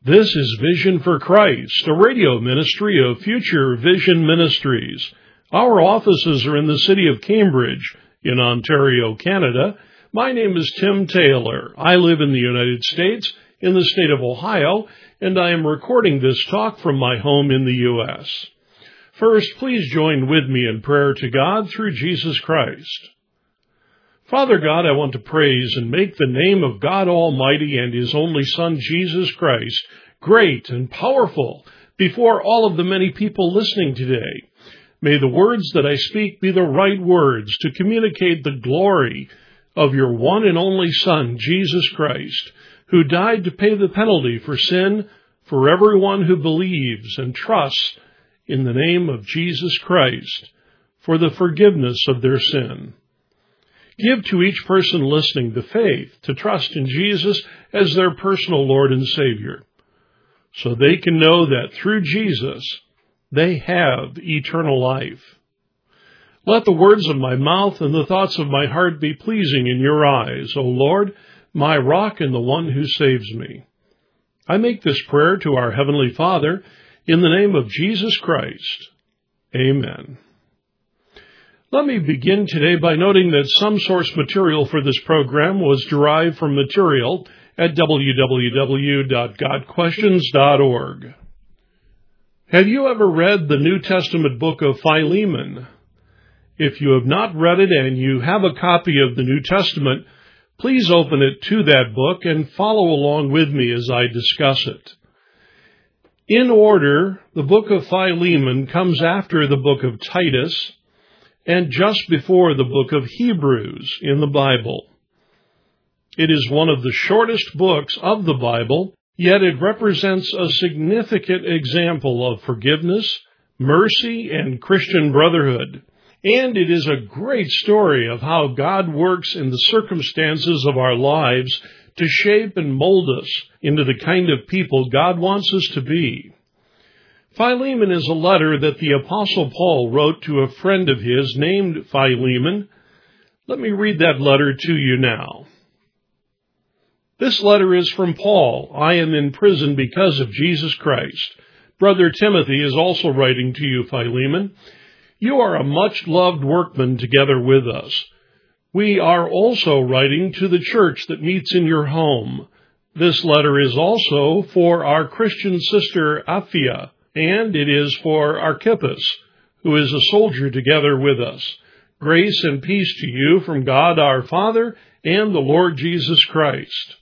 This is Vision for Christ, a radio ministry of Future Vision Ministries. Our offices are in the city of Cambridge, in Ontario, Canada. My name is Tim Taylor. I live in the United States, in the state of Ohio, and I am recording this talk from my home in the U.S. First, please join with me in prayer to God through Jesus Christ. Father God, I want to praise and make the name of God Almighty and His only Son, Jesus Christ, great and powerful before all of the many people listening today. May the words that I speak be the right words to communicate the glory of your one and only Son, Jesus Christ, who died to pay the penalty for sin for everyone who believes and trusts in the name of Jesus Christ for the forgiveness of their sin. Give to each person listening the faith to trust in Jesus as their personal Lord and Savior, so they can know that through Jesus they have eternal life. Let the words of my mouth and the thoughts of my heart be pleasing in your eyes, O Lord, my rock and the one who saves me. I make this prayer to our Heavenly Father in the name of Jesus Christ. Amen. Let me begin today by noting that some source material for this program was derived from material at www.godquestions.org. Have you ever read the New Testament book of Philemon? If you have not read it and you have a copy of the New Testament, please open it to that book and follow along with me as I discuss it. In order, the book of Philemon comes after the book of Titus and just before the book of Hebrews in the Bible. It is one of the shortest books of the Bible, yet it represents a significant example of forgiveness, mercy, and Christian brotherhood. And it is a great story of how God works in the circumstances of our lives to shape and mold us into the kind of people God wants us to be. Philemon is a letter that the Apostle Paul wrote to a friend of his named Philemon. Let me read that letter to you now. This letter is from Paul. I am in prison because of Jesus Christ. Brother Timothy is also writing to you, Philemon. You are a much-loved workman together with us. We are also writing to the church that meets in your home. This letter is also for our Christian sister Apphia, and it is for Archippus, who is a soldier together with us. Grace and peace to you from God our Father and the Lord Jesus Christ.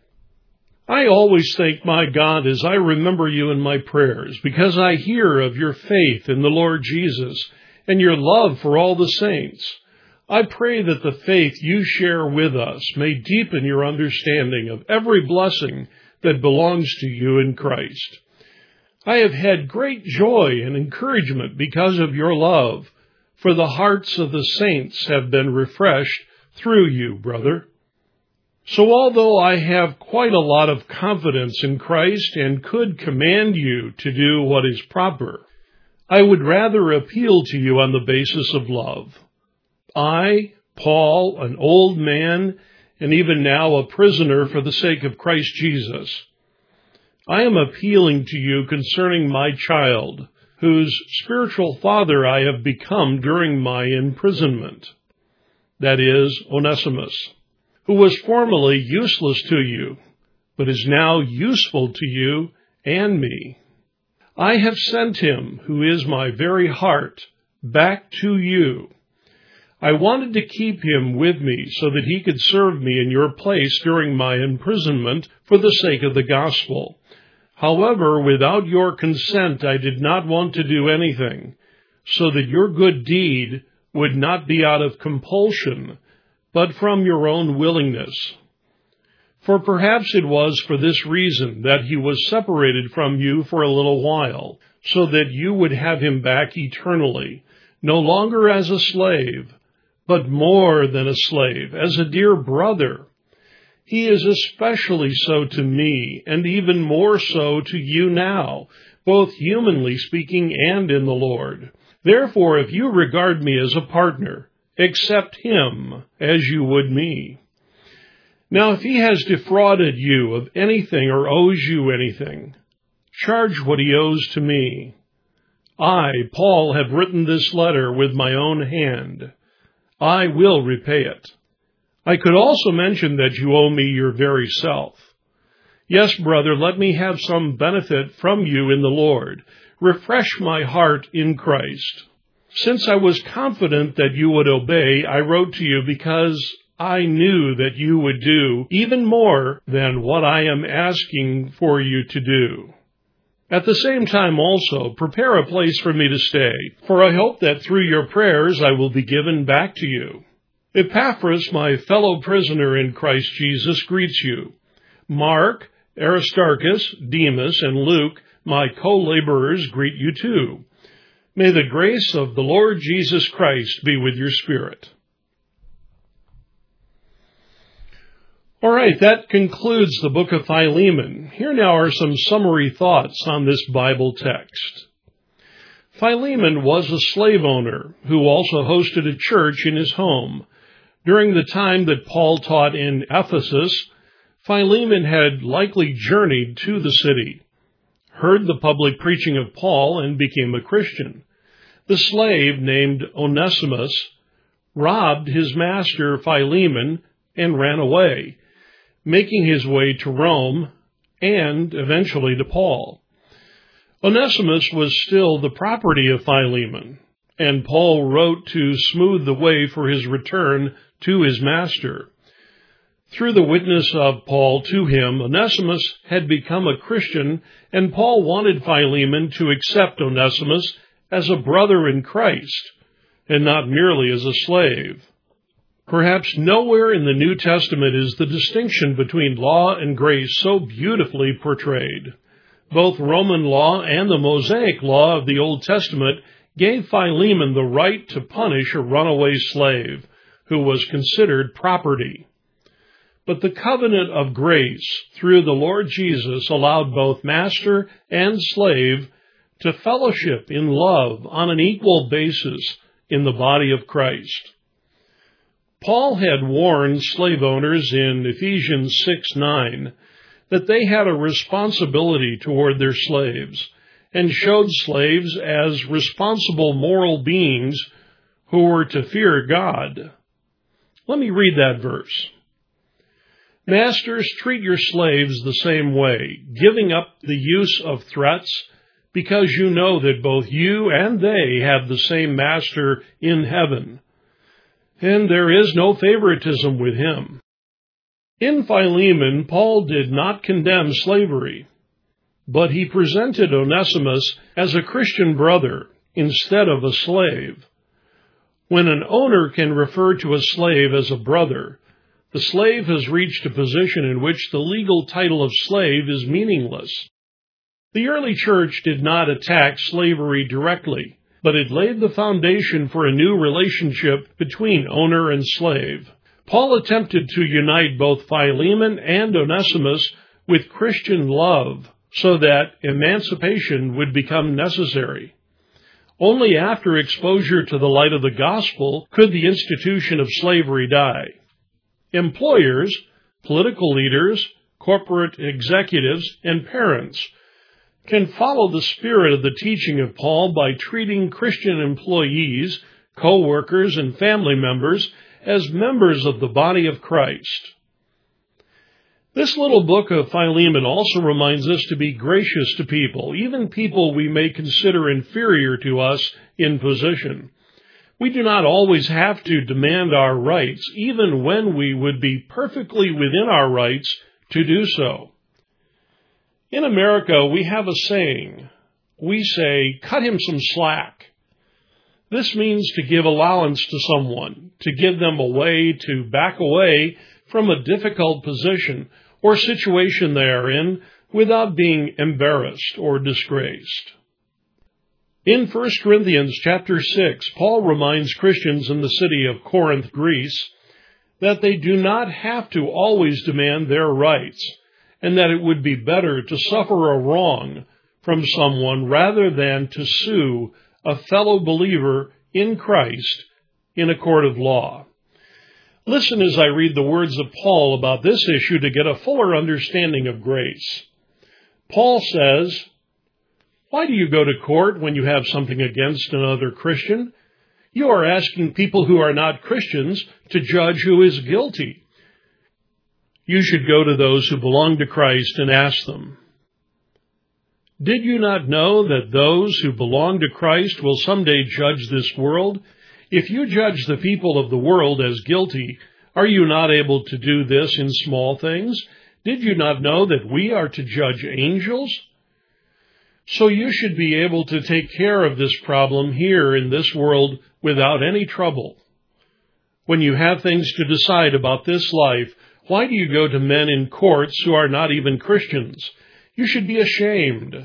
I always thank my God as I remember you in my prayers, because I hear of your faith in the Lord Jesus and your love for all the saints. I pray that the faith you share with us may deepen your understanding of every blessing that belongs to you in Christ. I have had great joy and encouragement because of your love, for the hearts of the saints have been refreshed through you, brother. So although I have quite a lot of confidence in Christ and could command you to do what is proper, I would rather appeal to you on the basis of love. I, Paul, an old man, and even now a prisoner for the sake of Christ Jesus, I am appealing to you concerning my child, whose spiritual father I have become during my imprisonment. That is, Onesimus, who was formerly useless to you, but is now useful to you and me. I have sent him, who is my very heart, back to you. I wanted to keep him with me so that he could serve me in your place during my imprisonment for the sake of the gospel. However, without your consent, I did not want to do anything, so that your good deed would not be out of compulsion, but from your own willingness. For perhaps it was for this reason that he was separated from you for a little while, so that you would have him back eternally, no longer as a slave, but more than a slave, as a dear brother. He is especially so to me, and even more so to you now, both humanly speaking and in the Lord. Therefore, if you regard me as a partner, accept him as you would me. Now, if he has defrauded you of anything or owes you anything, charge what he owes to me. I, Paul, have written this letter with my own hand. I will repay it. I could also mention that you owe me your very self. Yes, brother, let me have some benefit from you in the Lord. Refresh my heart in Christ. Since I was confident that you would obey, I wrote to you because I knew that you would do even more than what I am asking for you to do. At the same time also, prepare a place for me to stay, for I hope that through your prayers I will be given back to you. Epaphras, my fellow prisoner in Christ Jesus, greets you. Mark, Aristarchus, Demas, and Luke, my co-laborers, greet you too. May the grace of the Lord Jesus Christ be with your spirit. All right, that concludes the book of Philemon. Here now are some summary thoughts on this Bible text. Philemon was a slave owner who also hosted a church in his home. During the time that Paul taught in Ephesus, Philemon had likely journeyed to the city, heard the public preaching of Paul, and became a Christian. The slave, named Onesimus, robbed his master Philemon and ran away, making his way to Rome and eventually to Paul. Onesimus was still the property of Philemon, and Paul wrote to smooth the way for his return to his master. Through the witness of Paul to him, Onesimus had become a Christian, and Paul wanted Philemon to accept Onesimus as a brother in Christ, and not merely as a slave. Perhaps nowhere in the New Testament is the distinction between law and grace so beautifully portrayed. Both Roman law and the Mosaic law of the Old Testament gave Philemon the right to punish a runaway slave who was considered property. But the covenant of grace through the Lord Jesus allowed both master and slave to fellowship in love on an equal basis in the body of Christ. Paul had warned slave owners in Ephesians 6:9 that they had a responsibility toward their slaves and showed slaves as responsible moral beings who were to fear God. Let me read that verse. Masters, treat your slaves the same way, giving up the use of threats, because you know that both you and they have the same master in heaven. And there is no favoritism with him. In Philemon, Paul did not condemn slavery, but he presented Onesimus as a Christian brother instead of a slave. When an owner can refer to a slave as a brother, the slave has reached a position in which the legal title of slave is meaningless. The early church did not attack slavery directly, but it laid the foundation for a new relationship between owner and slave. Paul attempted to unite both Philemon and Onesimus with Christian love so that emancipation would become necessary. Only after exposure to the light of the gospel could the institution of slavery die. Employers, political leaders, corporate executives, and parents can follow the spirit of the teaching of Paul by treating Christian employees, co-workers, and family members as members of the body of Christ. This little book of Philemon also reminds us to be gracious to people, even people we may consider inferior to us in position. We do not always have to demand our rights, even when we would be perfectly within our rights to do so. In America, we have a saying. We say, cut him some slack. This means to give allowance to someone, to give them a way to back away from a difficult position or situation they are in without being embarrassed or disgraced. In 1 Corinthians chapter 6, Paul reminds Christians in the city of Corinth, Greece, that they do not have to always demand their rights, and that it would be better to suffer a wrong from someone rather than to sue a fellow believer in Christ in a court of law. Listen as I read the words of Paul about this issue to get a fuller understanding of grace. Paul says, "Why do you go to court when you have something against another Christian? You are asking people who are not Christians to judge who is guilty. You should go to those who belong to Christ and ask them. Did you not know that those who belong to Christ will someday judge this world? If you judge the people of the world as guilty, are you not able to do this in small things? Did you not know that we are to judge angels? So you should be able to take care of this problem here in this world without any trouble. When you have things to decide about this life, why do you go to men in courts who are not even Christians? You should be ashamed.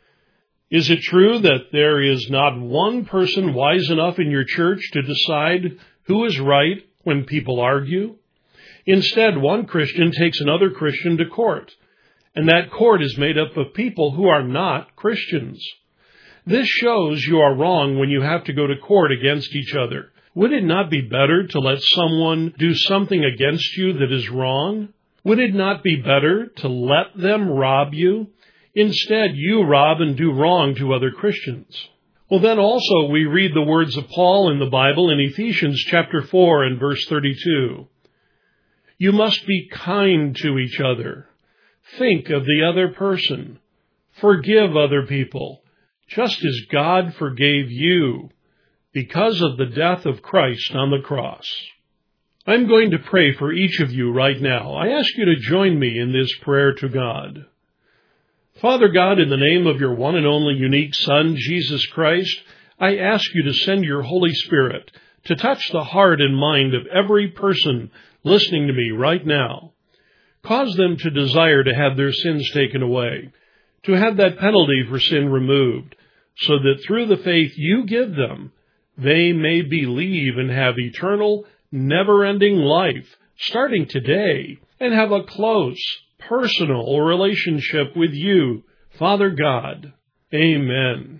Is it true that there is not one person wise enough in your church to decide who is right when people argue? Instead, one Christian takes another Christian to court, and that court is made up of people who are not Christians. This shows you are wrong when you have to go to court against each other. Would it not be better to let someone do something against you that is wrong? Would it not be better to let them rob you? Instead, you rob and do wrong to other Christians. Well, then also we read the words of Paul in the Bible in Ephesians chapter 4 and verse 32. You must be kind to each other. Think of the other person. Forgive other people, just as God forgave you because of the death of Christ on the cross. I'm going to pray for each of you right now. I ask you to join me in this prayer to God. Father God, in the name of your one and only unique Son, Jesus Christ, I ask you to send your Holy Spirit to touch the heart and mind of every person listening to me right now. Cause them to desire to have their sins taken away, to have that penalty for sin removed, so that through the faith you give them, they may believe and have eternal, never-ending life, starting today, and have a close, personal relationship with you, Father God. Amen.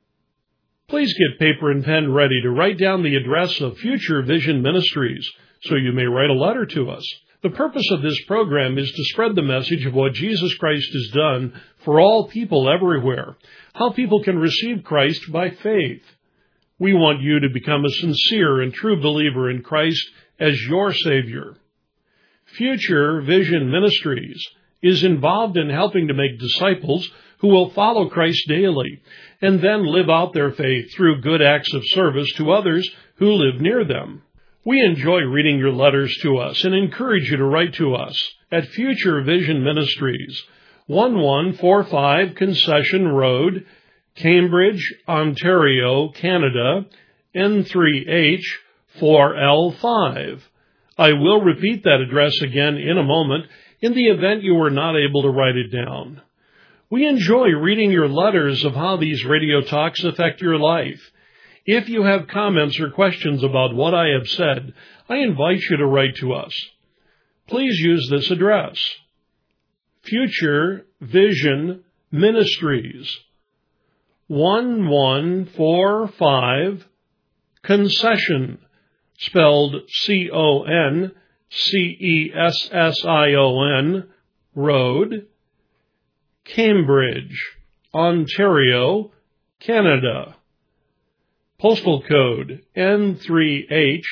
Please get paper and pen ready to write down the address of Future Vision Ministries so you may write a letter to us. The purpose of this program is to spread the message of what Jesus Christ has done for all people everywhere, how people can receive Christ by faith. We want you to become a sincere and true believer in Christ as your Savior. Future Vision Ministries is involved in helping to make disciples who will follow Christ daily and then live out their faith through good acts of service to others who live near them. We enjoy reading your letters to us and encourage you to write to us at Future Vision Ministries, 1145 Concession Road, Cambridge, Ontario, Canada, N3H 4L5. I will repeat that address again in a moment in the event you were not able to write it down. We enjoy reading your letters of how these radio talks affect your life. If you have comments or questions about what I have said, I invite you to write to us. Please use this address: Future Vision Ministries, 1145 Concession, spelled Concession, Road, Cambridge, Ontario, Canada. Postal code N3H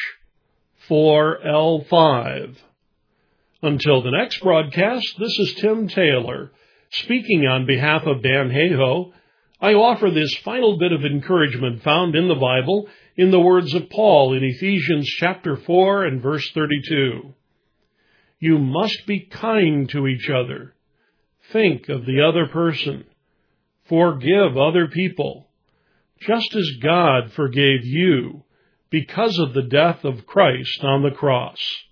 4L5. Until the next broadcast, this is Tim Taylor, speaking on behalf of Dan Hayhoe. I offer this final bit of encouragement found in the Bible in the words of Paul in Ephesians chapter 4 and verse 32. You must be kind to each other. Think of the other person. Forgive other people, just as God forgave you because of the death of Christ on the cross.